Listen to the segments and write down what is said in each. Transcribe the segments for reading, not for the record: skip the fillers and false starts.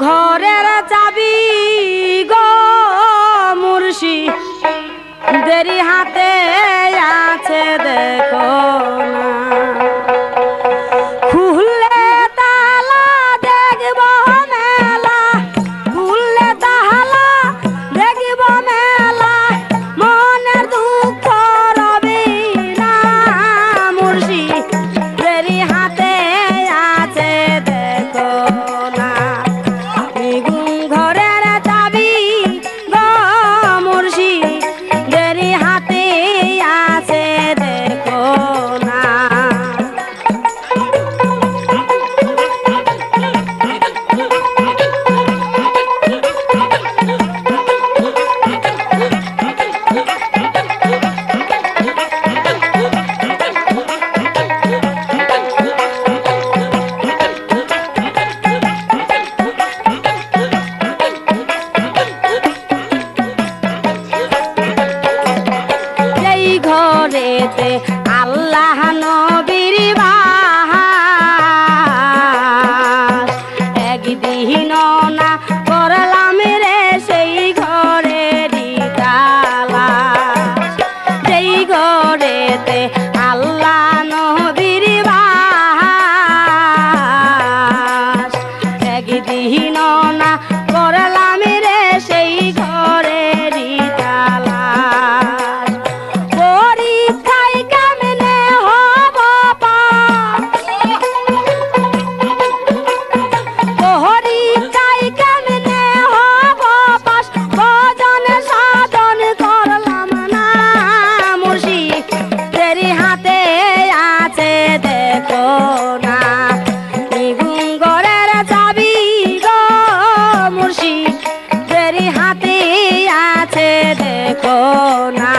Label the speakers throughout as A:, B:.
A: ঘরের চাবি গো মুর্শিদ দেরি হাতে আছে দেখো না খুললে তালা দেখব মেলা খুললে তালা দেখব মেলা মনের দুঃখ রবি না মুর্শিদ দেরি হাতে আছে দেখো না ঘরের চাবি গো মুর্শিদ দেরি হাতে আছে দেখো না ঘরেতে আল্লাহ নবীর বাস একদিন না করলাম রে সেই ঘরেরই তালাশ যেই ঘরেতে আল্লাহ নবীর বাস একদিন না করলাম রে সেই ঘরেরই তালাশ পরীক্ষায় কেমনে হব পাস পরীক্ষায় কেমনে হব পাস ভজন সাধন করলাম না মুর্শিদ দেরি হাতে আছে দেখো না ঘরের চাবি গো মুর্শিদ দেরি হাতে আছে দেখো না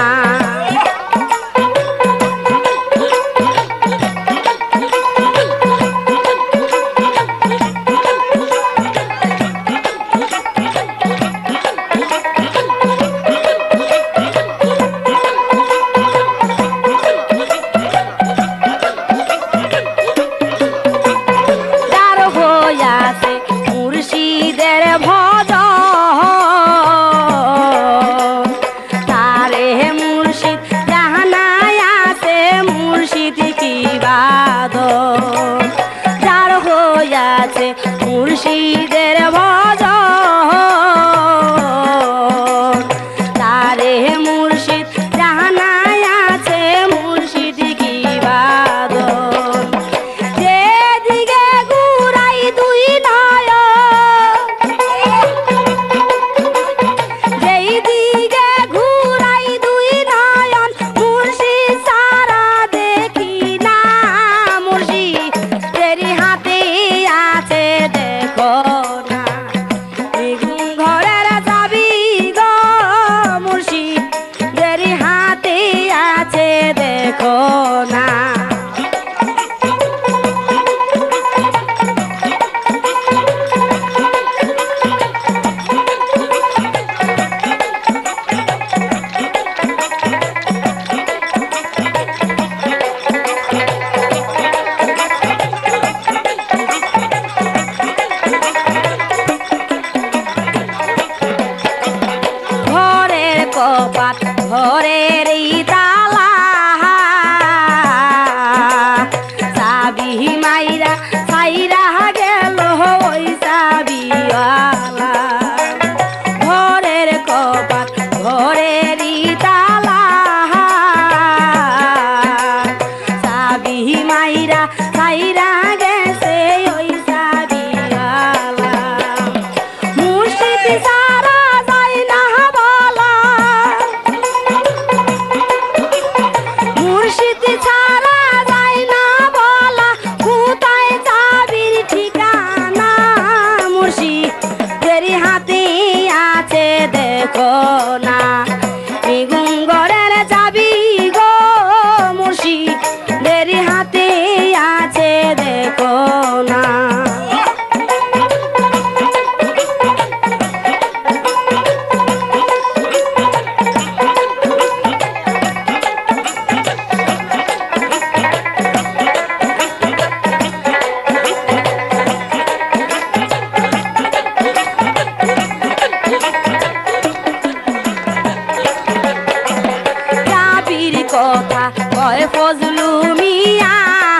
A: মুর্শিদের ভজন তারে মুর্শিদ জাহানায় আছে মুর্শিদ কি বাদন যার হইয়াছে মুর্শিদের ভজন তারে মুর্শিদ জাহানায় আছে মুর্শিদ কি বাদন যেদিকে ঘুরাই দুই নয় যেই দিকে ঘুরাই দুই নয়ন মুর্শিদ সারা দেখি না মুর্শিদ দেরি হাতে আছে দেখো না ঘরের চাবি গো মুর্শিদ দেরি হাতে আছে দেখো না ঘরের কপাট ঘরের তালা চাবি মাইরা ছাইরা গেল ওই চাবিওয়ালা ঘরের কপাট ঘরের তালা চাবি মাইরা ছাইরা গেছে ওই চাবিওয়ালা মুর্শিদ সারা যায় না বলা কয় ফজলু মিয়া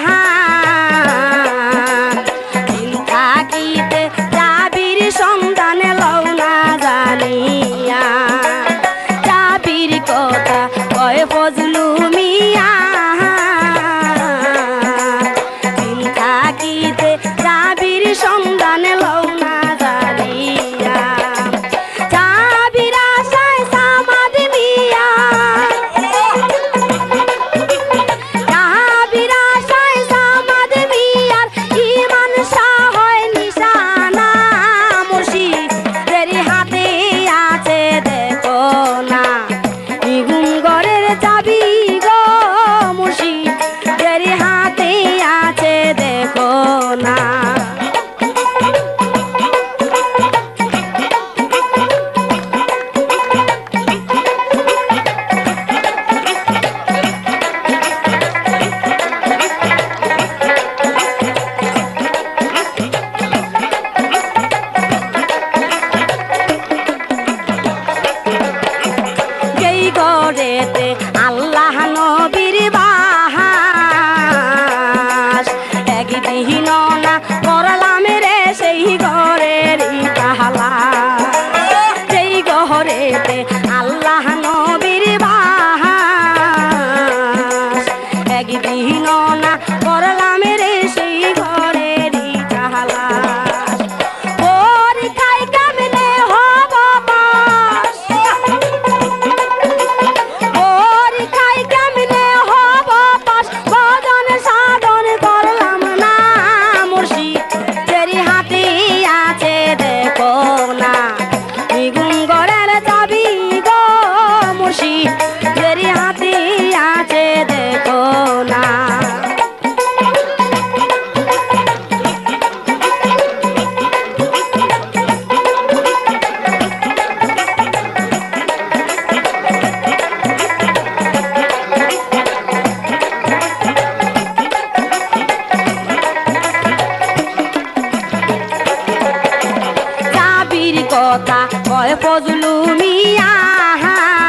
A: দিন থাকিতে চাবির সন্ধান লও না জানিয়া চাবির কথা কয় ফজলু মিয়া দিন থাকিতে চাবির সন্ধান লও না জানিয়া চাবির আশায় সামাদ মিয়া চাবির আশায় সামাদ মিয়ার ইমান সাহয় নিশানা মুর্শিদের হাতে আছে দেখো না নিগুণ ঘরের চাবি গো মুর্শিদের হাতে আছে দেখো না যেই ঘরেতে আল্লাহ নবীর বাস একদিন না করলাম রে সেই ঘরের তালা যেই ঘরেতে আল্লাহ নবীর বাস একদিন না করলাম রে সেই ঘরের তালা পরীক্ষায় কেমনে হব পাস পরীক্ষায় কেমনে হব পাস ভজন সাধন করলাম না মুর্শিদের হাতে আছে দেখো না নিগুণ ঘরের চাবি গো মুর্শিদের হাতে আছে দেখো না চাবির কথা কয় ফজলু মিয়া